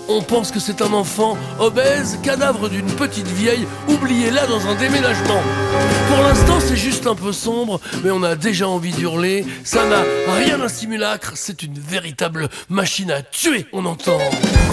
On pense que c'est un enfant obèse, cadavre d'une petite vieille, oubliée là dans un déménagement. Pour l'instant, c'est juste un peu sombre, mais on a déjà envie d'hurler. Ça n'a rien d'un simulacre, c'est une véritable machine à tuer, on entend.